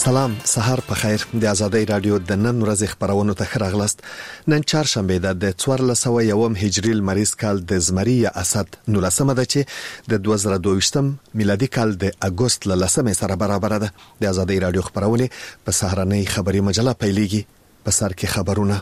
سلام، سهار په خیر. د آزادۍ رادیو د نن ورځې خبرونو ته ښه راغلاست. نن چهارشنبه ده د 1401 هجري لمریز کال د زمري یا اسد 19 ده چې د 2022 میلادي کال د اگست ل 10 سره برابر ده. د آزادۍ رادیو خبرونه په سهارنۍ خبري مجله پیلېږي. په سر کې خبرونه.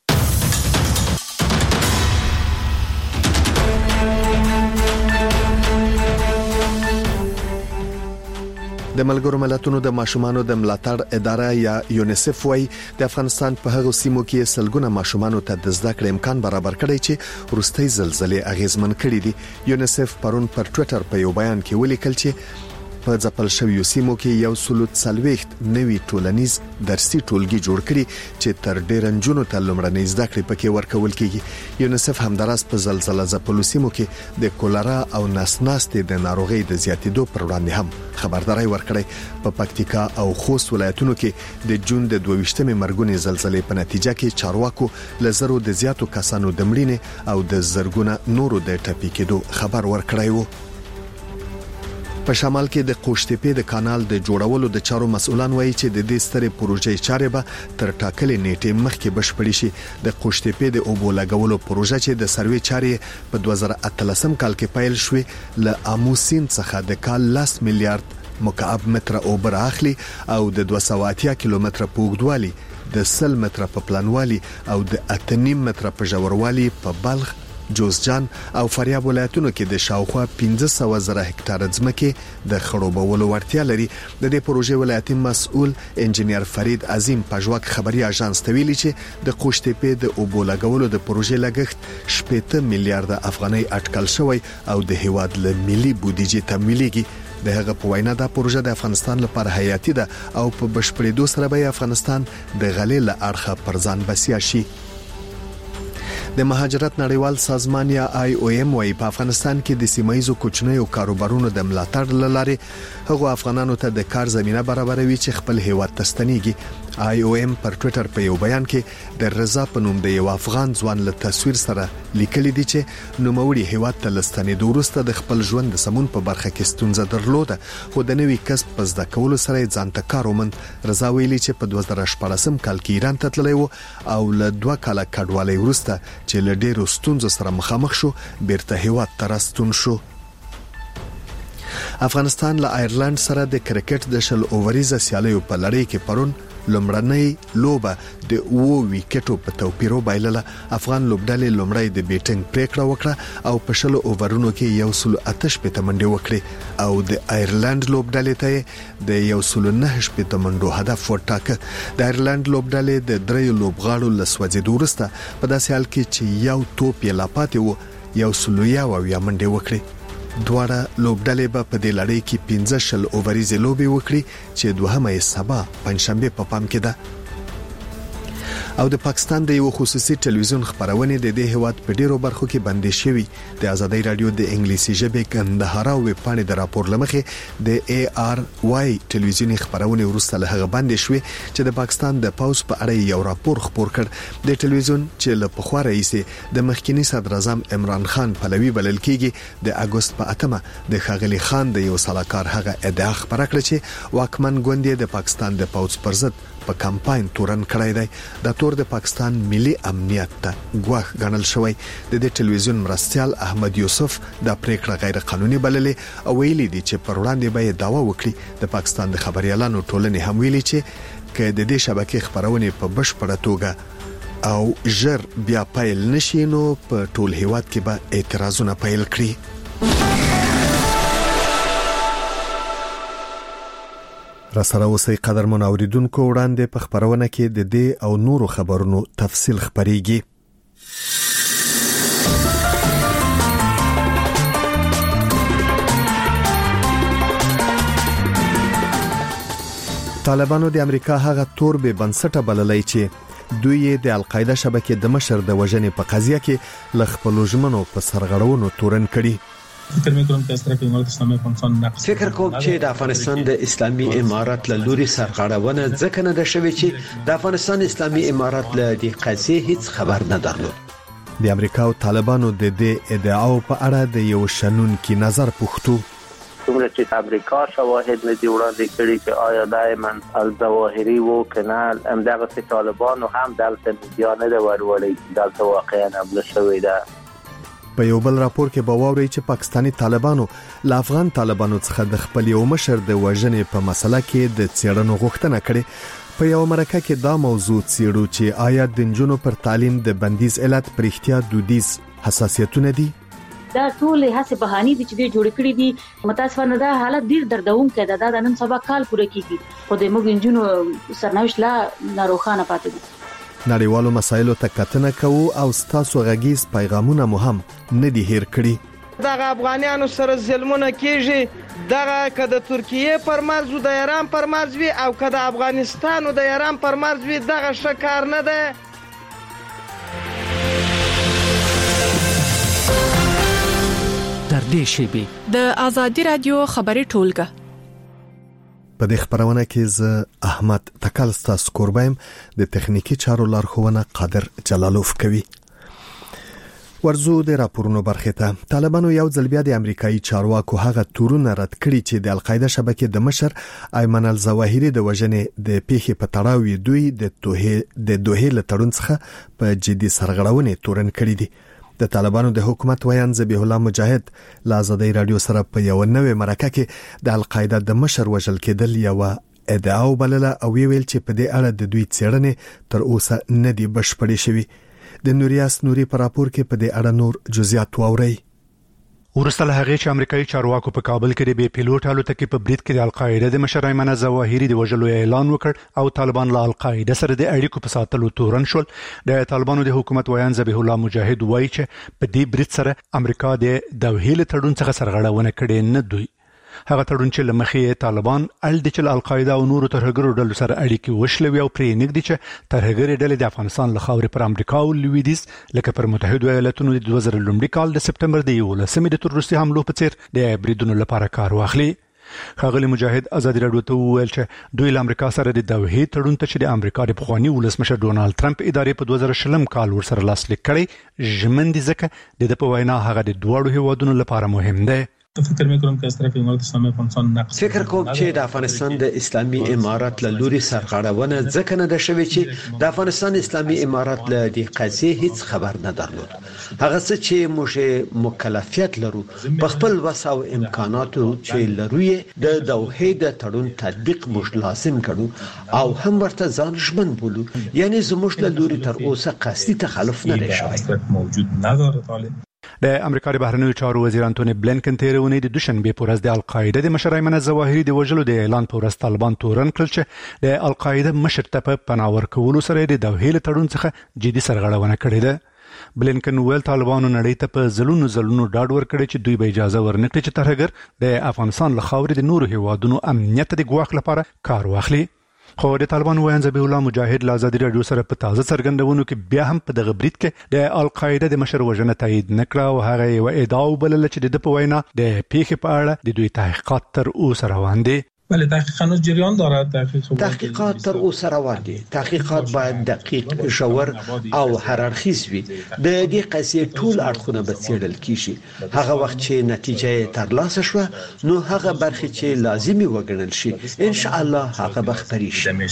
د ملګرو ملتونو د ماشومانو د ملاتړ اداره یا یونیسف وايي د افغانستان په هغو سیمو کې سلګونه ماشومانو ته د زده کړې امکان برابر کړی چې وروستۍ زلزلې اغیزمن کړي دي. یونیسف پرون پر ټوئیټر په یو بیان کې ولیکل چې په ځپل شویو سیمو کې یو سلوت سلويخت نوي ټولنیز درسي ټولګي جوړ کړي چې تر ډیر انجونو ته لومړنۍ زده کړې پکې ورکول کیږي. یونیسف همداراز په زلزلې ځپلو سیمو کې د کولرا او ناسناستي د ناروغي د زیاتېدو پر وړاندې هم خبرداري ورکړي. په پکتیکا او خوست ولایتونو کې د جون د 22مې مرګونې زلزلې په نتیجه کې چارواکو لزرو د زیاتو کسانو د مړینې او د زرګونه نورو د ټپي کېدو خبر ورکړی وو. په شمال کې د قوشتېپې د کانال د جوړولو د چارو مسؤلان وایي چې د دې سترې پروژې چارې به تر ټاکلې نیټې مخکې بشپړې شي. د قوشتېپې د اوبو لګولو پروژه چې د سروې چارې په 2013 کال کې پیل شوې ل اموسین څخه د کال 10 میلیارډ مکعب متر اوبه راخلي او د 280 کیلومتره په اوږدوالي د 100 متر په پلانوالي او د 8.5 متر په ژوروالي په بلخ، جوزجان او فاریاب ولایتونو کې د شاوخوا 15,000 هکتار ځمکې د خړوبولو وړتیا لري. د دې پروژې ولایتي مسؤل انجنیر فرید عظیم پژواک خبري اژانس ته ویلي چې د قوشتېپې د اوبو لګولو د پروژې لګښت 70 میلیارډ افغانۍ اټکل شوی او د هیواد له ملي بودیجې تمویلېږي. د هغه په وینا دا پروژه د افغانستان لپاره حیاتي ده او په بشپړېدو سره به افغانستان د غلې له اړخه پر ځان بسیا شي. د مهاجرت نړیوال سازمان یا IOM وايي په افغانستان کې د سیمایزو کوچنیو کاروبارونو د ملاتړ لارې هغو افغانانو ته د کار زمينه برابروي چې خپل هیواد ته ستنېږي. IOM پر ټوئیټر په یو بیان کې د رضا په نوم د یو افغان ځوان له تصویر سره لیکلي دي چې نوموړي هیواد ته لستنېدو وروسته د خپل ژوند د سمون په برخه کې ستونزه درلوده، خو د نوي کسب په زده کولو سره ځان ته کار وموند. رضا ویلي چې په 2014 کال کې ایران ته تللی و او له 2 کاله کډوالۍ وروسته چې له ډېرو ستونزو سره مخامخ شو بیرته هیواد ته راستون شو. افغانستان له آیرلند سره د کرکټ د شل اووریزه سیالیو په لړۍ کې پرون لومړنۍ لوبه د 2 ویکټو په توپیر وبایلله. افغان لوبډلې لومړی د بیټینګ پریکړه وکړه او په شل اوورونو کې 108 منډې وکړې او د آیرلند لوبډلې ته د 109 منډو هدف وټاکه. د آیرلند لوبډلې د 3 لوبغاړو لسوځېدو وروسته په داسې حال کې چې یو توپ یې لا پاتې و 100 منډې وکړې. دواړه لوبډلې به په دې لړۍ کې 15 اووریزې لوبې وکړي چې دوهمه یې سبا پنځشنبه په پام کې ده. او د پاکستان د یو خصوصي ټلویزیون خبرونه د دې هواد په ډیرو برخو کې بندي شوی. د آزادۍ رادیو د انګلیسي ژبې کندهار او وپاڼې د راپور لمخې د ARY ټلویزیونی خبرونه ورسته له هغه بندي شوی چې د پاکستان د پاوز په اړه یو راپور خبر کړ. د ټلویزیون چې له پخوا رئیس د مخکنی صدر اعظم عمران خان پهلوي بلل کېږي د اگست په 8 د خاغلی خان د یو سلاکار هغه ادعا خبره کړه چې واکمن ګوند د پاکستان د پاوز پر ضد په کمپاین تورن کړی دی. دا تور د پاکستان ملي امنیت ته ګواښ ګڼل شوی. د دې ټلویزیون مرستيال احمد یوسف دا پریکړه غیر قانوني بللې او ویلي دي چې پر وړاندې به دعوا وکړي. د پاکستان د خبريالانو ټولنې هم ویلي چې د دې شبکې خبرونه په بشپړه توګه او ژر بیا پیل نشي نو په ټول هیواد کې به اعتراضونه پیل کړي. را سره اوسئ قدرمن اوریدونکو، وړاندې په خبرونه کې د دې او نورو خبرونو تفصیل خبريږي. طالبانو د امریکا هغه تور به بنسټه بللای چې دوی د القاعده شبکې د مشر د وژنې په قضیه کې ل خپل ژمنو په سرغړونو تورن کړي. فکر کوم چې د افغانستان د اسلامي امارات له لوري سرغړونه ځکه نه ده شوې چې د افغانستان اسلامي امارات له دې قضیې هیڅ خبر نه درلود. د امریکا او طالبانو د دې ادعاو په اړه د یو شنونکي نظر پوښتو. څومره چې امریکا شواهد نه دی وړاندې کړي چې آیا دایما الظواهری وو کنه همدغه طالبانو هم دلته میډیا نه وروړي دلته واقعا حمله شوې ده. په یو بل راپور کې باوري چې پاکستانی طالبانو له افغان طالبانو څخه د خپل یو مشر د وژنې په مسله کې د څېړنو غوښتنه کړې. په یو مرکه کې دا موضوع څېړو چې آیا د نجونو پر تعلیم د بندیز علت پر اختیار دودیز حساسیتونه دي. دا ټول هڅه بهاني دي چې جوړ کړی دي. متاسفانه دا حالت ډیر دردونکې ده. دا نن سبا کال پوره کیږي خو د موږ نجونو سرنوشت لا ناروخانه پاتې دي. نړیوالو مسایلو ته کتنه کوو او ستاسو غږیز پیغامونه مهم نه دي هیر کړی. دغه افغانانو سره ظلمونه کیږي. دغه کده ترکیه پر مرز او د ایران پر مرز وی او کده افغانستان او د ایران پر مرز وی دغه شکار نه ده. در دې شی د آزادی رادیو خبري ټولګه په دې خبرونه کې ز احمد تکلستا سکوربایم د تخنیکی چارو لارښوونه قادر جلالوف کوي. ورزو د راپورونو برخه ته طالبانو یو ځل بیا د امریکایي چارواکو هغه تورونه رد کړي چې د القاعده شبکې د مشر ایمن الظواهری د وژنې د پیښې په تړاو دوی د دوه له تړون څخه په جدي سرغړونې تورن کړي دي. د طالبانو د حکومت ویان ذبیح الله مجاهد له آزادۍ رادیو سره په یو نوې مرکه کې د القاعده د مشر وژل کېدل یو ادعا وبلله او ویل چې په دې اړه د دوی څېړنې تر اوسه نه دي بشپړې شوې. د نوریاس نوري په راپور کې په دې اړه نور جزئیات واورئ. ورسته له هغه چې امریکایي چارواکو په کابل کې د بي پيلوټ الوتکې په برید کې د القاعده د مشر ایمن الظواهری د وژلو اعلان وکړ او طالبان له القاعده سره د اړیکو په ساتلو تورن شول. د طالبانو د حکومت ویان ذبیح الله مجاهد وایي چې په دې برید سره امریکا د دوه له تړون څخه سرغړونه کړې نه دوی. هغه تړون چې لمخې طالبان ال د چل القاعده او نورو ترهګرو ډلو سره اړیکې وشلوي او پرې نګدي چې ترهګر ډلې د افغانستان له خاورې پر امریکا او لویدیز لکه پر متحده ایالاتونو د 2000 کال د سپتمبر د 11 د تروریستي حملو په څیر د بریدونو لپاره کار واخلي. خاغلی مجاهد آزادی رادیو ته ویل چې دوی له امریکا سره د دوه تړون ته چې د امریکا د پخوانی ولسمشر ډونالد ټرمپ ادارې په 2020 کال ورسره لاسلیک کړي ژمن دي ځکه د په وینا هغه د دوړو هیوادونو لپاره مهم دی. فکر میکنم که از طرف امارات اسلامی افغانستان نقص فکر کوم چې د افغانستان د اسلامي امارات له لوري سرغړونه ځکه نه ده شوې چې د افغانستان اسلامي امارات له دې قضیې هیڅ خبر نه درلود. هغه څه چې موږ مکلفیت لرو په خپل وسع او امکاناتو چې لرو د دوه د تړون تطبیق موږ لازم کړو او هم ورته ځان ژمن بولو. یعنی زموږ له لوري تر اوسه قصدي تخلف نه دی شوی. موجود نداره طالب. د امریکا د بهرنیو چارو وزیر انټونی بلینکن تیرونی د دوشنبه پر ورځ د القاعده د مشر ایمن الظواهری د وژلو د اعلان پر ورځ طالبان تورن کړل چې د القاعده مشر ته په پناور کولو سره د دوه له تړون څخه جدي سرغړونه کړې ده. بلینکن ویل طالبانو نړۍ ته په زلونو ډاډ ورکړي چې دوی به اجازه ورنکړي چې ترهګر د افغانستان له خاورې د نورو هیوادونو امنیت د ګواښ لپاره کار واخلي. خو د طالبان ویان ذبیح الله مجاهد له آزادی رادیو سره په تازه څرګندونو کې بیا هم په دغه برید کې د القاعده د مشر وژنه تایید نکړه او هغه یو ادعا وبلله چې د په وینا د پیښې په اړه د دوی تحقیقات تر اوسه روان دي. بله تحقیقات جریان دارد. تحقیقات تر اوسه روان دي. تحقیقات باید دقیق، ژور او هر اړخیز وي. د دې قضیې ټول اړخونه به څېړل کیږي. هغه وخت چې نتیجه ترلاسه شوه نو هغه برخې چې لازمي وګڼل شي ان شاء الله هغه به خپرې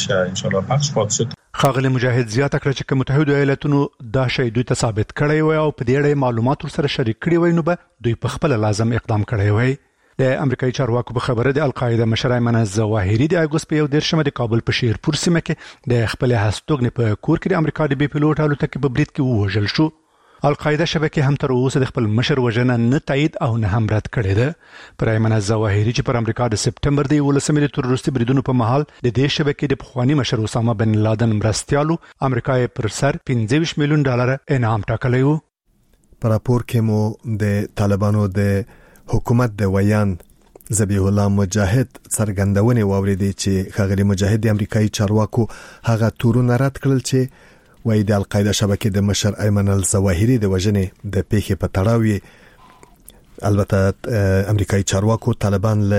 شي. خاغلی مجاهد زیاته کړه چې متحده ایالاتونو دا شی دوی ته ثابت کړی وي او په دې اړه معلومات سره شریک کړي وي نو به دوی په خپل لازم اقدام کړی وي. د امریکایي چارواکو په خبره د القاعده مشر ایمن الظواهری د اگست په 11 د کابل په شیرپور سیمه کې د خپل هستوګنې په کور کې د امریکا د بي پيلوټ الوتکې په برید کې وژل شو. القاعده شبکه هم تر اوسه د خپل مشر وژنه نه تایید او نه هم رد کړې ده. پر ایمن الظواهری چې پر امریکا د سپتمبر د 11 د تروریستي بریدونو په مهال د دې شبکې د پخوانی مشر اسامه بن لادن مرستيالو امریکا پر سر $25 میلیون انعام ټاکلی و. په راپور کې مو د طالبانو د حکومت د ویان ذبیح الله مجاهد څرګندونې واوریدې چې خاغلی مجاهد د امریکایي چارواکو هغه تورونه رد کړل چې وایي د القاعده شبکې د مشر ایمن الظواهری د وژنې د پیښې په تړاو البته امریکایي چارواکو طالبان له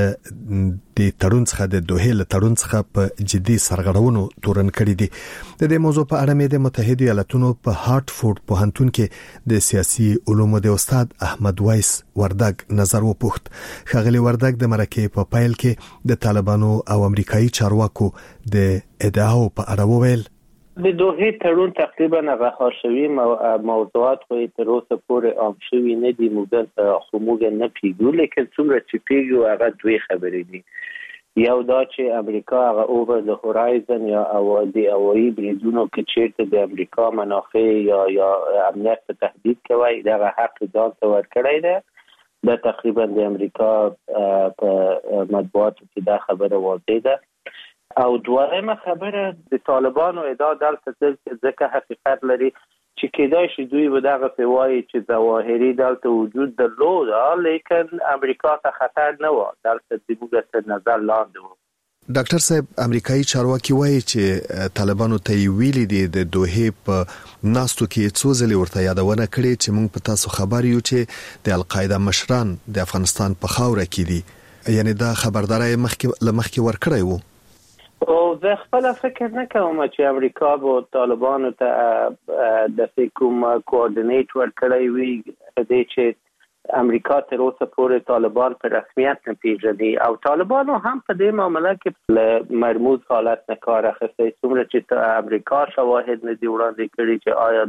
د تړون څخه د دوه له تړون څخه په جدي سرغړونو تورن کړی دي. د دې موضوع په اړه مې د متحده ایالاتونو په هارټفورد پوهنتون کې د سیاسي علومو د استاد احمد وایس وردګ نظر وپوښت. خغلی وردګ د مرکه په پایل کې د طالبانو او امریکایي چارواکو د ادعاو په اړه وویل. د دوه تړون تقریبا هغه شوی موضوعات خو تر اوسه پورې عام شوی نه دي، موږ نه پیګو، لیکن څومره چې پیګو هغه دوی خبرې دي. یو دا چې امریکا هغه اوور د هورایزن یا د هوایي بریدونو کې چیرته د امریکا منافع یا امنیت ته تهدید کوي دغه حق ځان ته ورکړی دی. دا تقریبا د امریکا په مطبوعاتو کې دا خبره واضح ده. او دویمه خبره د طالبانو ادعا دلته ځکه حقیقت لري چې کېدای شي دوی به دغه پیوایي چې ظواهري دلته وجود درلود، لیکن امریکا ته خطر نه و، دلته د موږ تر نظر لاندې و. ډاکټر صاحب، امریکایي چارواکي وایي چې طالبانو ته ویلي دي د دوه په ناستو کې څو ځله ورته یادونه کړې چې موږ په تاسو خبر یو چې د القاعده مشران د افغانستان په خاوره کې دي، یعنی دا خبرداري مخکې ورکړی وو. او زه خپل فکر نه کوم چې امریکا به طالبانو ته د کوم کوارډینیټ ورکړی وي، د چې امریکا تر اوسه پورې طالبان په رسمیت نه پیژني او طالبانو هم په دې معاملې کې له مرموز حالت نه کار اخیستی. څومره چې امریکا شواهد نه دی وړاندې کړي چې آیا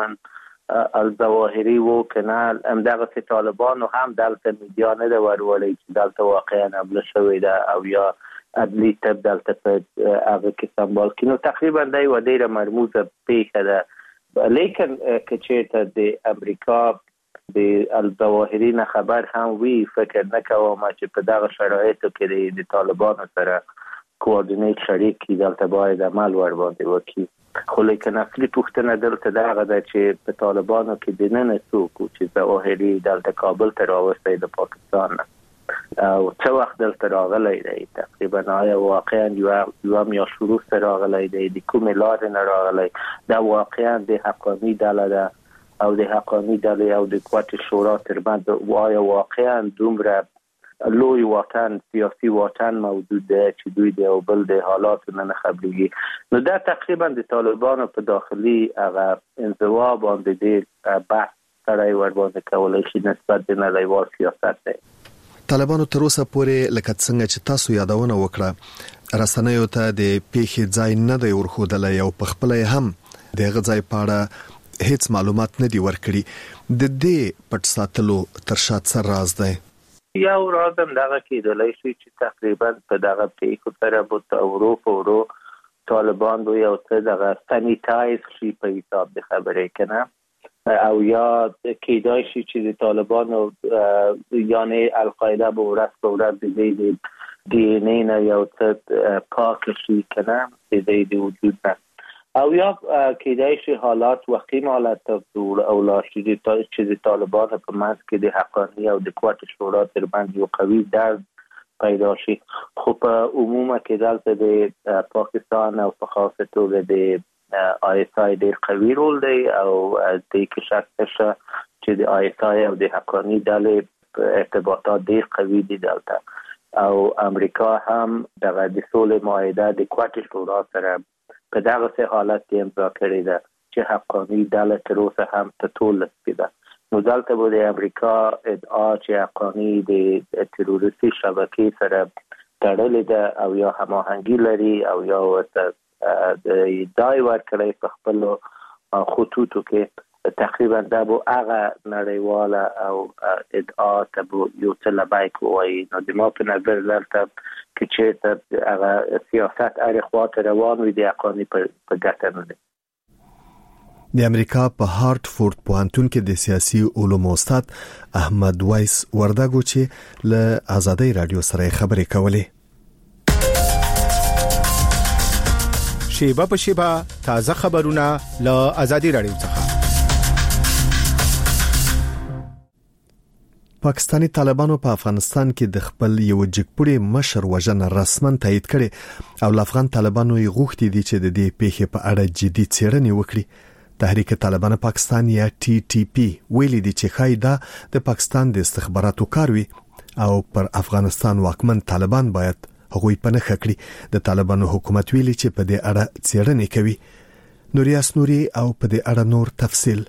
دایما الظواهري و کنه، همدغه طالبانو هم دلته میډیا نه دی ورولې چې دلته واقعا حمله شوې ده او یا عدلی تب دلته په هغه کې سمبال کینو. تقریبا دا یو ډیره مرموزه پیښه ده، لیکن که چیرته د امریکا د الظواهري نه خبر هم وی، فکر نه کوم چې په دغه شرایطو کې د طالبانو سره کوارډینیټ شریک کی دلته باید عمل ور باندې وکړي. خو لیکن اصلي پوښتنه دلته دغه ده چې په طالبانو کې د نن څوک چې ظواهري دلته کابل ته راوستي د پاکستان او څو وخت دلته راغلی دی، تقریبا آیا واقعا یو میاشت وروسته راغلی دی، د کومې لارې نه راغلی، دا واقعا د حقاني ډله ده او د حقاني ډلې او د قوت شورا ترمنځ آیا واقعا دومره لوی واټن سیاسي واټن موجود ده چې دوی د یو بل د حالاتو نه خبرېږي. نو دا تقریبا د طالبانو په داخلي هغه انزوا باندې د بحث سره ور باندې کولی شي نسبت د نړیوال سیاست دی. طالبانو تر اوسه پورې لکه څنګه چې تاسو یادونه وکړه رسنیو ته د پیښې ځای نه دی ورښودلی او په خپله هم د هغه ځای په اړه هیڅ معلومات نه دی ورکړي. د دې پټ ساتلو تر شا څه راز دی؟ یو راز هم دغه کېدلی شي چې تقریبا په دغه پیښو سره به ورو طالبان به یو څه دغه سانیټایز شي په حساب د خبرې کنه، او یا کېدای شي چې د طالبانو یعنی القاعده به ورځ په ورځ د دی ان ای نه یو څه پاک شي کنه د وجود نه، او یا کېدای شي حالات وقیم حالت ته او لاشي چې د طالبانو په منځ کې د حقاني او د قوت شورا ترمنځ یو قوي درد پیدا شي. خو په عموما کې دلته د پاکستان او په خاصه توګه د آیسای ډیر قوي رول دی او د کې شک نشته چې د آیسای او د حقاني ډلې ارتباطات ډیر قوي دي دلته، او امریکا هم دغه د سولې معاهده د قوت شورا سره په دغه حالت کې امضا کړې ده چې حقاني ډله تر اوسه هم تطول ده. نو دلته به د امریکا ادعا چې حقاني د تروریستي شبکې سره تړلې ده او یا هماهنګي لري او یا د دای ورکړی په خپل خطوطو کې، تقریبا دا به هغه نړیواله او ادعا ته به یو څه لبیک ووایي. نو د ما په نظر دلته کې چېرته هغه سیاست هرې خواته روان وي د حقاني په ګټه نه دی. د امریکا په هارټفورد پوهنتون کې د سیاسي علومو استاد احمد وایس وردګ چې له آزادۍ رادیو سره خبرې کولې. شیبه په شیبه تازه خبرونه له آزادۍ رادیو څخه. پاکستانی طالبانو په افغانستان کې د خپل یو جګپوړي مشر وژنه رسمن تایید کړي او افغان طالبانو یې غوښتي دي چې د دې پیښې په اړه جدي څېړنې وکړي. تحریک طالبان پاکستان یا TTP ویلي دي چې خایدا د پاکستان د استخباراتو کاروي او پر افغانستان واکمن طالبان باید هغوی پنه کړي. د طالبانو حکومت ویلي چې په دې اړه څېړنې کوي. نوریاس نوري او په دې اړه نور تفصیل.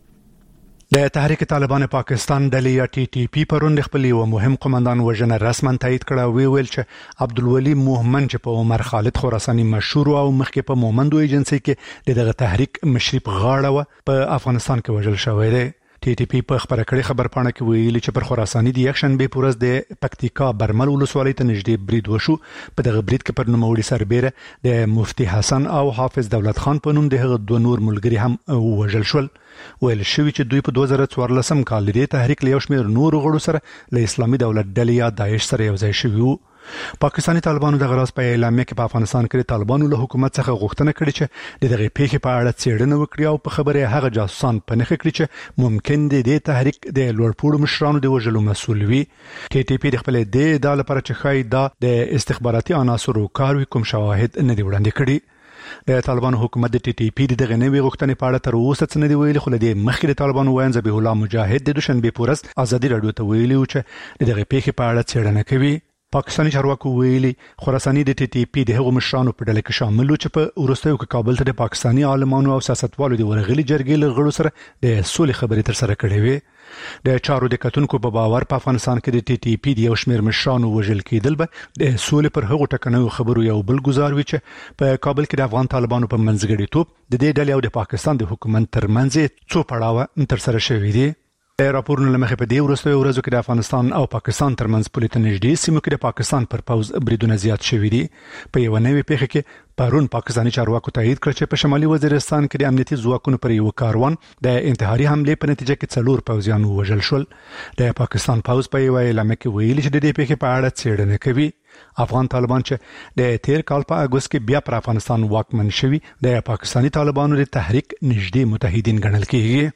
د تحریک طالبان پاکستان ډلې یا TTP پرون خپل یو مهم قومندان وژنه رسما تایید کړه. ویل چې عبدالولي مومن چې په عمر خالد خراساني مشهور او مخکې په مومندو ایجنسی کې دغه تحریک مشرف غاړه و په افغانستان کې وژل شوی دی. TTP په خبره کړي خبرپاڼه کې ویلي چې پر خراساني د یکشن به پورز د پکتیکا برمل ولسوالۍ ته نږدې برید وشو. په دغه برید کې پر نوموړي سربېره د مفتی حسن او حافظ دولت خان په نوم د هغه دوه نور ملګري هم وژل شول. ویل شوی چې دوی په 2014 کال د تحریک له یو شمېر نور غړو سره له اسلامي دولت ډلې یا داعش سره یو ځای شوي وو. پاکستاني طالبانو د غراس په اعلامیه کې په افغانستان کې طالبانو له حکومت څخه غوښتنه کړې چې د دغه پیښې په اړه څېړنه وکړي او په خبره هغه جاسوسان پنهخ کړي چې ممکن دي د تحریک د لوړپوړو مشرانو د وژلو مسؤل وي. TTP د خپل د ادعا لپاره چې خای دا د استخباراتي عناصرو کاروي کوم شواهد نه دی وړاندې کړي. د طالبانو حکومت د TTP دغه نوې غوښتنې په اړه تر اوسه څه نه دی ویلي، خو د مخکې د طالبانو وایي ذبیح الله مجاهد د دوشنبه پورز ازادي رادیو ته ویلي چې دغه پیښې په اړه څېړنه کوي. پاکستاني چارواکو ویلي خراساني د TTP د هغو مشرانو په ډله کې شامل و چې په وروستیو کې کابل ته د پاکستاني عالمانو او سیاستوالو د ورغلي جرګې له غړو سره د سولې خبرې تر سره کړې وې. د چارو د کتونکو په باور په افغانستان کې د TTP د یو شمېر مشرانو وژل کېدل به د سولې پر هغو ټکنیو خبرو یو بل ګزار وي چې په کابل کې د افغان طالبانو په منځګړیتوب د دې ډلې او د پاکستان د حکومت ترمنځ څو پړاوه تر سره شوي دي. راپورونه لمخې په دې وروستیو ورځو کې د افغانستان او پاکستان ترمنځ پولې ته نږدې سیمو کې د پاکستان پر پوځ بریدونه زیات شوي دي. په یو نوې پیښه کې پرون پاکستاني چارواکو تایید کړ چې په شمالي وزیرستان کې د امنیتي ځواکونو پر یو کاروان د انتحاري حمله په نتیجه کې 4 پوځیان وژل شول. د پاکستان پوځ په یو اعلامیه کې ویلي چې د دې پیښې په اړه څېړنه کوي. افغان طالبان چې د تیر کال په اگست کې بیا پر افغانستان واکمن شوي د پاکستاني طالبانو د تحریک نږدې متحدین ګڼل کېږي.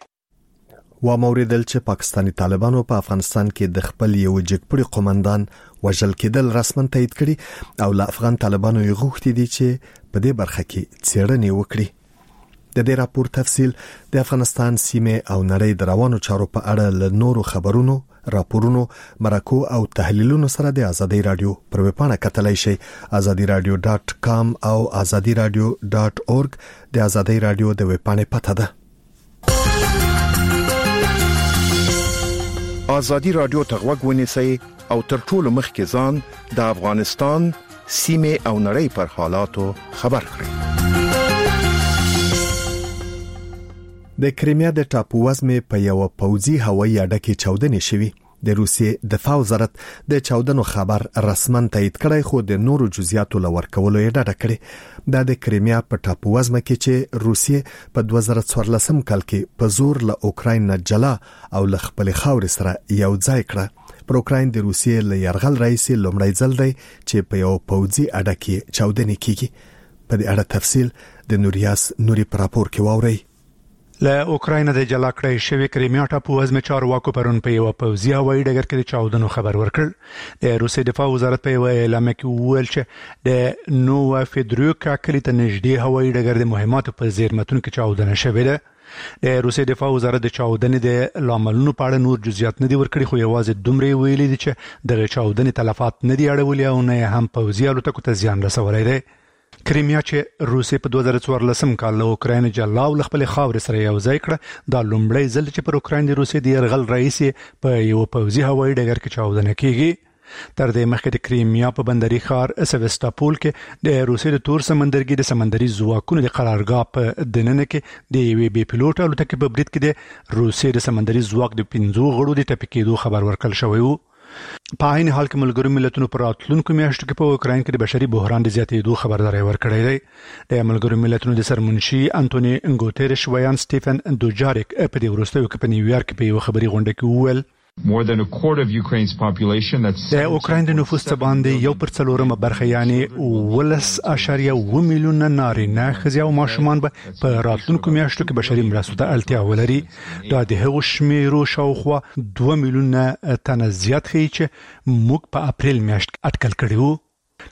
و موریدل چې پاکستاني طالبانو په افغانستان کې د خپل یو جګپړي قومندان وژل کېدل رسماً تایید کړي او له افغان طالبانو یې غوښتي دي چې په دې برخه کې څېړنې وکړي. د دې راپور تفصیل د افغانستان سیمه او نړۍ د روانو چارو په اړه له نورو خبرونو، راپورونو، مرکو او تحلیلونو سره د ازادي رادیو پر ویبپاڼه کتلای شئ. azadiradio.com او azadiradio.org د ازادي رادیو د ویبپاڼې پته ده. ازادي رادیو ته غوږ ونیسئ او تر ټولو مخکې ځان د افغانستان سیمه او نړۍ پر حالاتو خبر کړئ. د کریمیا د ټاپو وزمې په یو پوځي هوایي اډه کې چاودنې شوې. د روسیې دفاع وزارت د چاودنو خبر رسماً تایید کړی، خو د نورو جزئیاتو لور کولو یې ډاډه کړې. دا د کریمیا په ټاپو وزمه کې چې روسیې په 2014 کال کې په زور له اوکراین نه جلا او له خپل خاورې سره یو ځای کړه. پر اوکراین د روسیې له یرغل راځي لومړی ځل دی چې په یو پوځي اډه کې چاودنې کیږي. په دې اړه تفصیل د نوریاس نوري پر راپور کې واورئ. له اوکراین د جلا کړی شوی کریمیا ټاپو وزمې چارواکو پرون په یو پوځي هوایي ډګر کې د چاودنو خبر ورکړ. د روسیې دفاع وزارت په یو اعلامیه کې وویل چې د نووا فیدروکا کلی ته نږدې هوایي ډګر د مهماتو په زیرمتون کې چاودنه شوې ده. د روسیې دفاع وزارت د چاودنې د لاملونو په اړه نور جزئیات نه دي ورکړي، خو یوازې دومره ویلي دي چې د چاودنې تلفات نه دي اړولي او نه هم پوځي الوتکو ته زیان رسولی دی. کریمیا چې روسیې په 2014 کال له اوکراین جلا او خپل خاورې سره یو ځای کړه، دا لومړی ځل چې پر اوکراین د روسیې د یرغل رئیس په یو پوځي هوایي ډګر کې چاودنه کیږي. تر دې مخکې د کریمیا په بندري ښار سیواستوپول کې د روسیې د تور سمندرګي د سمندري ځواکونو د قرارګاه په دننه کې د یوې بې پیلوټ الوتکې په برید کې د روسیې د سمندري ځواک د 15 غړو د ټپي کېدو خبر ورکړل شوی و. په عین حال کې ملګرو ملتونو پر راتلونکو میاشتو کې په اوکراین کې د بشري بحران د زیاتېدو خبرداري ورکړې ده. د ملګرو ملتونو د سرمنشي انټونی ګوتيرش ویان سټيفن دوجاریک په دې وروستیو کې په نیویارک کې په یو خبري غونډه کې وویل More than a quarter of Ukraine's population, that's د اوکراین د نفوس څخه باندې 1/4 برخه یعنی 1.1 میلیون نارینه ښځې او ماشومان به په راتلونکو میاشتو کې بشري مرستو ته اړتیا ولري. دا د هغو شمیرو شاوخوا 2 میلیون تنه زیات ښیي چې موږ په اپریل میاشت اټکل کړی وو.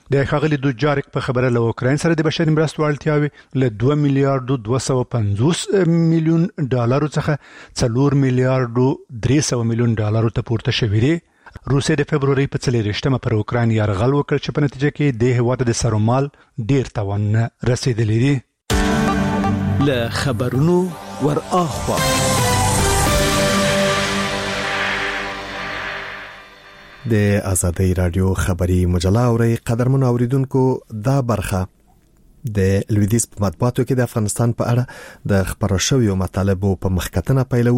د ښاغلي دوجارک په خبره له اوکرين سره د بشري مرستو اړتیاوي له 2 میلیارډ 250 میلیون ډالر څخه 4 میلیارډ 300 میلیون ډالر ته پورته شوې دي. روسیه د فبرवरी په 4 پر اوکرين یرغل وکړ چې په نتیجه کې د هیواد د سرومال ډیر تاوان رسیدلی دی. له خبرونو ور اخوا د آزادۍ رادیو خبری مجله اوري قدرمن اوریدونکو دا برخه د لویدیز په مطبوعاتو کې د افغانستان په اړه د خبرو شویو مطالبو په مخکتنه پیلو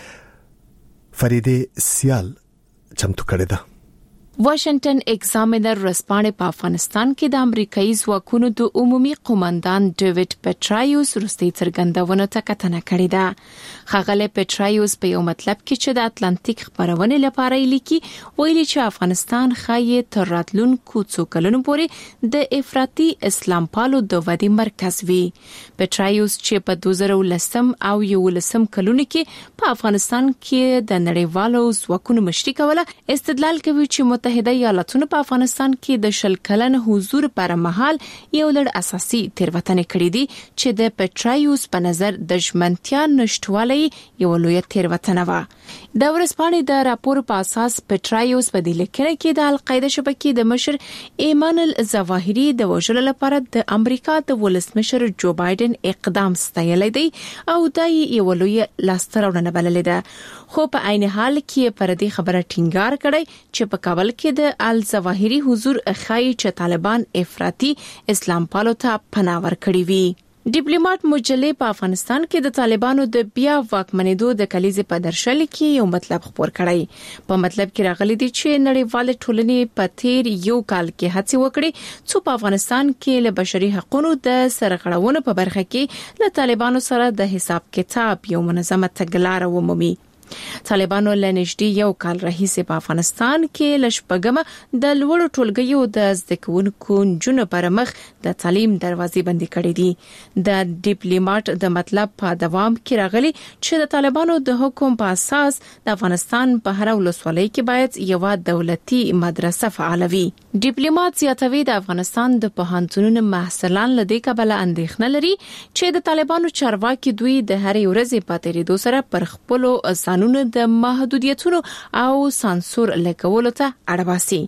چې فریده سیال چمتو کړی ده. واشنگټن ایگزامینر رسپانې په افغانستان کې د امریکایي ځواکونو د عمومي قوماندان ډیوډ پټرایوس وروستي څرګندونه ته کتنه کړې ده. ښاغلی پټرایوس په یو مطلب کې چې د اتلانتیک خبرونې لپاره لیکي ویلي چې افغانستان خایي تر راتلونکو څو کلونو پورې د افراطي اسلام پالو د ودې مرکز وي. پټرایوس چې په 2010 او 2011 کلونو کې په افغانستان کې د نړیوالو ځواکونو مشري کوله استدلال کوي چې متحده ایالاتونو په افغانستان کې د شل کلن حضور پر مهال یو لړ اساسي تیروتنې کړې دي چې د پټرایوس په نظر د ژمنتیا نشټوالي یو لوی تیروتنه و. د ورسپانې د راپور په اساس پټرایوس په دې لیکنه کې د القاعده شبکې د مشر ایمان الظواهری د وژلو لپاره د امریکا د ولسمشر جو بایدن اقدام ستایلی دی او دا یو لوی لاستهراوړنه بللې ده. خو په عین حال کې پر دې خبره ټینګار کړی چې په کابل کې د الظواهری حضور اخای چې طالبان افراطي اسلام پالو ته پناه ورکړي وي. ډیپلوماټ مجلې په افغانستان کې د طالبانو د بیا واکمنېدو د کلیزې په درشل کې یو مطلب خبر کړی. په مطلب کې راغلي دي چې نړیوال ټولنې په تیر یو کال کې هڅې وکړي چې په افغانستان کې له بشري حقوقو د سرغړونو په برخه کې له طالبانو سره د حساب کتاب یو منظمه تګلارې ومومي. طالبانو لنږدې یو کال راهیسې په افغانستان کې لشپګمه د لوړو ټولګیو د زده کوونکو جنو پر مخ د تعلیم دروازې بندي کړې دي. د ډیپلوماټ د مطلب په دوام کې راغلي چې د طالبانو د حکم په اساس د افغانستان په هر ولسوالۍ کې باید یو دولتي مدرسه فعال وي. ډیپلوماټ زیاتوي د افغانستان د پوهنتونونو محصلان لدې کبله اندېښنه لري چې د طالبانو چارواکي دوی د هر ورځې په تیریدو سره پر خپل قانون د محدودیتونو او سانسور لګولو ته اړباسي.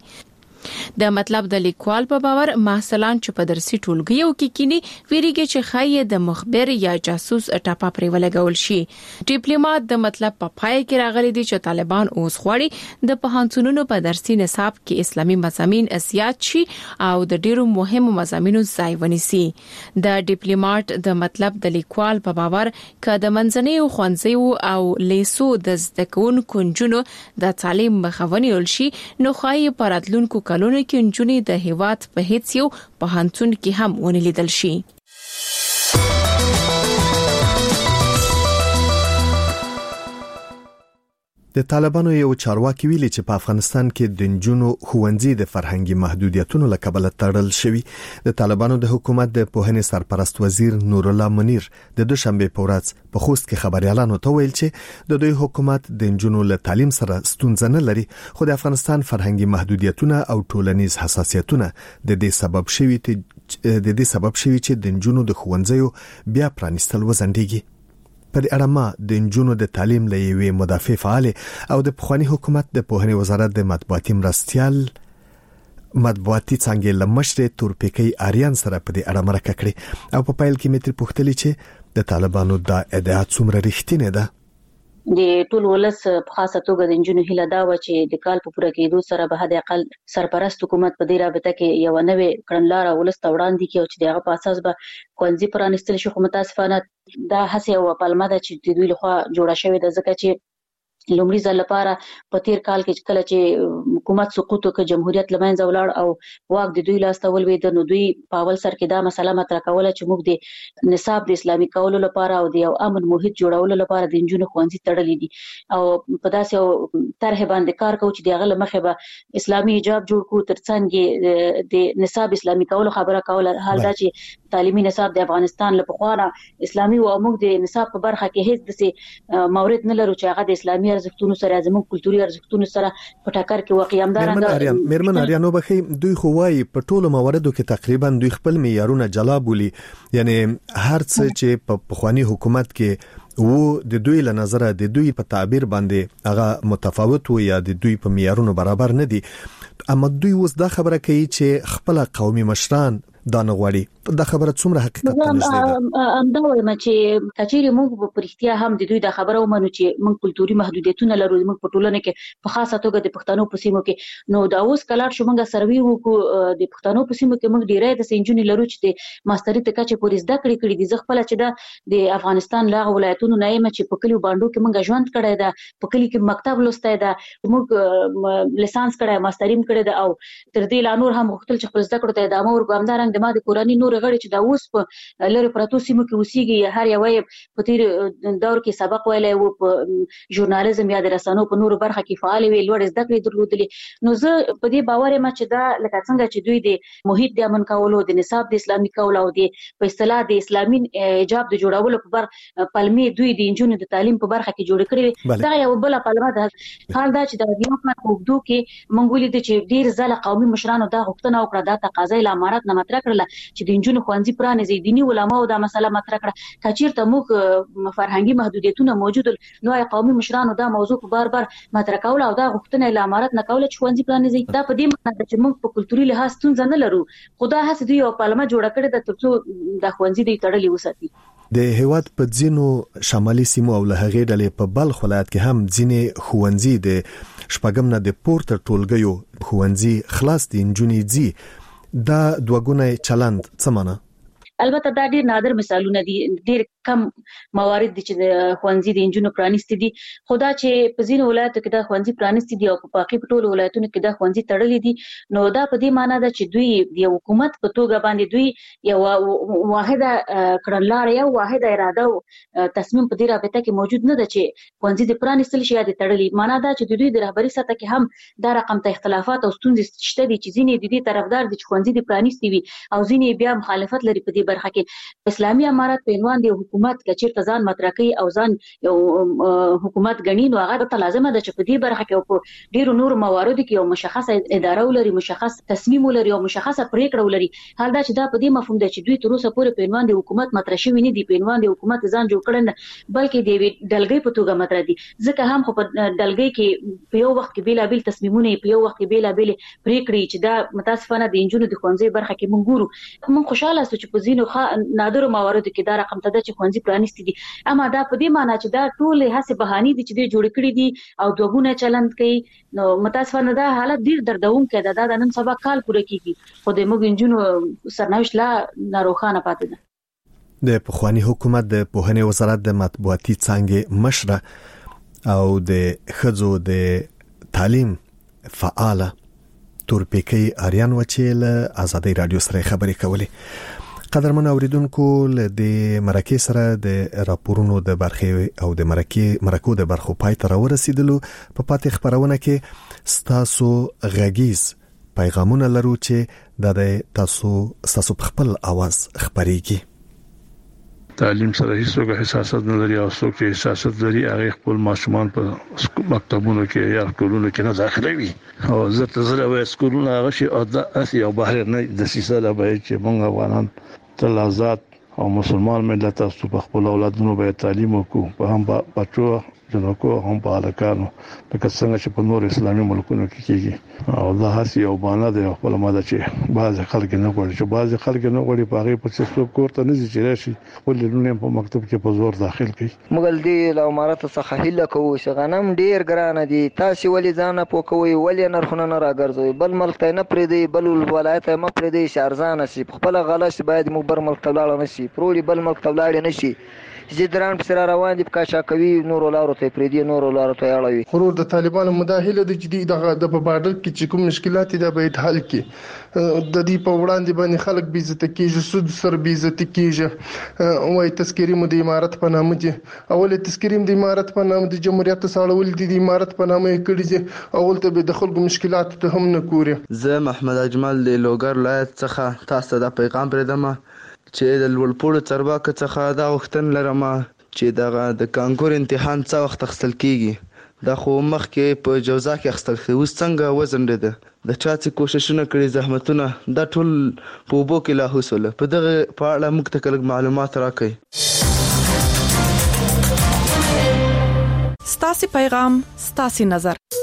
د مطلب د لیکوال په باور محصلان چې په درسي ټولګیو کې کینی ویریږي چې خایې د مخبر یا جاسوس ټاپا پرې ولګول شي. ډیپلوماټ د مطلب په پای کې راغلي دي چې طالبان اوس غواړي د پوهنتونونو په درسي نصاب کې اسلامي مضامین زیات شي او د ډیرو مهمو مضامینو ځای ونیسي. د ډیپلوماټ د مطلب د لیکوال په باور ک د منځنیو ښوونځیو او لیسو د زده کوونکو جنو د تعلیم مخاوني ولشي نو خایې پراتلونکو کلونو کې نجونې د هیواد په هیڅ یو پوهنتون کې هم ونه لیدل شي. د طالبانو یو چارواکي ویلي چې په افغانستان کې د نجونو ښوونځي د فرهنګي محدودیتونو له کبله تړل شوی. د طالبانو د حکومت د پوهنې سرپرست وزیر نور الله منیر د دوشنبه په ورځ په خوست کې خبريالانو ته ویل چې د دوی حکومت د نجونو له تعلیم سره ستونزه نه لري، خو د افغانستان فرهنګي محدودیتونه او ټولنیز حساسیتونه د دې سبب شوی چې د نجونو د ښوونځیو بیا پرانیستل وزندېږي. پر اړه د نجونو د تعلیم لوي مدافع فعال او د پخوانی حکومت د پوهنې وزارت د مطبوعاتي مرستيال مطبوعاتي څنګه لمشره تورپیکي آریان سره په دې اړه مرکه کړې او په پایل کې متر پوښتلې چې د طالبانو د ادعات څومره رښتینه ده. د ټول ولس په خاصه توګه د نجونو هیله دا و چې د کال په پوره کېدو سره به د اقل سرپرست حکومت په دې رابطه کې یو نوې کړنلاره ولس ته وړاندې کړي او چې دغه په اساس به ښوونځي پرانیستل شي. خو متاسفانه دا هڅه او پلمه ده چې د دوی لخوا جوړه شوې ده ځکه چې لومړي ځل لپاره په تیر کال کې کله چې حکومت سقوط وکړ جمهوریت لمنځه ولاړ او واک د دوی لاس ته ولوېد نو دوی په اول سر کې دا مسله مطرح کوله چې موږ د نصاب د اسلامي کولو لپاره او د یو امن محیط جوړولو لپاره د نجونو ښوونځي تړلې دي او په داسې یو طرح باندې کار کوو چې دغه لمخه به اسلامي حجاب جوړ کړو ترڅنګ د نصاب اسلامي کولو خبره کوله. حال دا چې تعلیمي نصاب د افغانستان لپاره اسلامي او موږ د نصاب په برخه کې هیڅ د مورد نه لرو چې هغه د اسلامي ارزښتونو سره زموږ کلتوري ارزښتونو سره په ټکر کې میرمن اریانو بخي دوی خو وايي په ټولو مواردو کې تقریبا دوی خپل معیارونه جلا بولي، یعنی هر څه چې په پخوانی حکومت کې وو د دوی له نظره د دوی په تعبیر باندې هغه متفاوت و یا د دوی په معیارونو برابر نه دي، اما دوی اوس دا خبره کوي چې خپل قومي مشران دا نه غواړي. دا خبره څومره حقیقت نشته؟ دا وایم چې کچېری موږ په اړتیا هم د دوی د خبرو ومنو چې موږ کلتوري محدودیتونه لرو، موږ په ټولنه کې په خاصه توګه د پښتنو په سیمو کې. نو دا اوس کلار شو موږ سروي وکړو د پښتنو په سیمو کې موږ ډیرې د سنجونی لرو چې د ماستری ته کچې پولیس د کړې دي. ځ خپل چې د افغانستان لاغ ولایتونو نایم چې په کلیو باندې کې موږ ژوند کړی دا، په کلی کې مکتب لوستای دا، موږ لیسانس کړی، ماستریم کړی دا، او تر دې لا نور هم غوښتل چې خپل زده کړو ته ادامه ورکړم. همدارنګه د ما د کورنۍ نور غړي چې دا اوس په لری پراتو سیمو کې اوسېږي، هر یو په تیر دور کې سبق ویلی وو، په ژورنالیزم یا د رسنیو په نورو برخه کې فعال وي، لوړ زده کړې درلودلې. نو زه په دې باور یم چې دا لکه څنګه چې دوی د محیط د امن کولو، د نصاب د اسلامي کولو او د په اصطلاح د اسلامي حجاب د جوړولو په بر پلمې دوی د انجونو د تعلیم په برخه کې جوړ کړی. دا یو بل پلمه ده. حال دا چې د یو کار په وګدو کې مونږ ولیدل چې ډیر ځله قومي مشرانو دا غوښتنه وکړه، دا تقاضا یې امارات نه مطرح کړله چې د انجونو خوانځي پرانیزي. دینی علماء دا مسله مطرح کړه. کچیرته موږ فرهنګي محدودیتونه موجود نو قومي مشرانو دا موضوع بار بار مطرح کول او دا غوښتنه له امارات نه کوله چې خوانځي پرانیزي. دا په دې معنی ده چې موږ په کلتوري لحاظ ستونزه نه لرو، خدا هڅه دوی او پارلمان جوړ کړی د ترڅو د خوانځي د تړلې وساتي. د هیواد په ځینو شمالي سیمو او له هغې ډلې په بلخ ولایت کې هم ځینې ښوونځي د شپږم نه د پورته ټولګیو ښوونځي خلاص دي، نجونې ځي. دا دوګونه چلند څه معنی؟ البته دا ډیر نادر مثالونه دي، ډیر کم موارد دي چې د خوانځي د انجونو پرانیستي دي. خدا چې په ځینو ولایتو کې دا خوانځي پرانیستي دي او په باقي ټولو ولایتونو کې دا خوانځي تړلي دي. نو دا په دې معنی ده چې دوی د حکومت په توګه باندې دوی یو واحده کړنلاره یا واحده اراده او تصمیم په دې رابطه کې موجود نه ده چې خوانځي د پرانیستل شي یا د تړلي. معنی دا چې دوی د رهبری سطح کې هم دا رقم ته اختلافات او ستونزې شته دي چې ځینې د دې طرفدار دي چې خوانځي د پرانیستي وي او ځینې بیا مخالفت لري په دې برخه کې. اسلامي امارات په عنوان د حکومت کچیرته ځان مطرح کوي او ځان یو حکومت غني، نو هغه ته لازمه ده چې په دې برخه کې او په ډیرو نور مواردو کې یو مشخصه اداره ولري، مشخص تصمیم ولري او مشخصه پریکړه ولري. حال دا چې دا په دې مفهوم ده چې دوی تر اوسه پورې په عنوان د حکومت مطرح شوی نه دي، په عنوان د حکومت ځان جوړ کړل نه، بلکې د ډلګۍ په توګه مطرح دي. ځکه هم خو په ډلګۍ کې په یو وخت کې بیلابیل تصمیمونه، په یو وخت کې بیلابیل پریکړې چې دا متاسفانه د انجونو د خوانځي برخه کې مونږ ګورو. مونږ خوشاله سو چې په ځینو نادر مواردو کې دا رقم ته د خوانځي پرانیستي دي، اما دا په دې معنی چې دا ټول هڅه بهاني دي چې دوی جوړ کړی دي او دوګونه چلند کوي. نو متاسفانه دا حالت ډیر دردونکی ده. دا د نن سبا کال پوره کیږي خو د موږ انجونو سرنوشت لا ناروخانه پاتې ده. د پخوانی حکومت د پوهنې وزارت د مطبوعاتي څانګې مشره او د ښځو د تعلیم فعاله تورپیکی اریان وچیل آزادۍ رادیو سره خبرې کولې. قدرمن اوریدونکو، له د مرکه سره د راپورونو د برخې او د مرکو د برخو پای ته ورسېدلو. په پاتې خبرونه کې ستاسو غږیز پیغامونه لرو چې د تاسو په خپل आवाज خبريږي. تعلیم سره هیڅ حساسیت نه لري او څوک چې حساسیت لري هغه خپل ماشومان په مکتبونو کې یا کورونو کې نه داخلوي او زه وایي سکولونه هغه شي او د بهر نه د سیسه لا به چې موږ افغانان تل آزاد او مسلمان ملت تاسو په خپل اولادونو به تعلیم وکړو، په هم بچو جنکو هم په الکانو لکه څنګه چې په نور اسلامي ملکونو کې کیږي. او دا هڅه یو باندې د خپل ماده چې بعض خلک نه غواړي چې بعض خلک نه غواړي په هغه په څه کوړه نه چې راشي خپل لونه په مکتب کې په زور داخل کړي. مګل دی له امارات څخه هله کوو چې غنم ډیر ګران دي، تاسو ولې ځان په کوی ولې نرخونه نه راګرځوي، بل ملک ته نه پرې دی، بل ولایت ما پرې دی شارزان شي، خپل غلط باید مو بر ملک ته لاړ نشي، پرولی بل ملک ته لاړ نشي. زیدران پر روان دي کا شاکوي نور لارو ته پرې دی، نور لارو ته اړوي. خرور د طالبانو مداخله د جدي د بارډر کې چې کوم مشکلات دي د به حل کې د دې په وړاندې باندې خلک بي عزت کیږي، سود سر بي عزت کیږي. وای تذکری مو د امارت په نامه دي، اول تذکری د امارت په نامه د جمهوریت ساړول دي، د امارت په نامه کړي دي، اول ته به د خلکو مشکلات ته هم نه ګوري. زه محمد اجمل د لوګر ولایت څخه تاسو د پیغام پرېدم چې د لوړپوړو چارواکو څخه دا غوښتنه لرم چې د کانکور امتحان څه وخت اخیستل کیږي. دا خو مخکې په جوزا کې اخستل شوی، اوس څنګه وزن دی د چا چې کوششونه کړي زحمتونه دا ټول په اوبو کې لاهوس ول. په دغه په اړه موږ ته کلک معلومات راکړئ. ستاسو پیغام ستاسو نظر.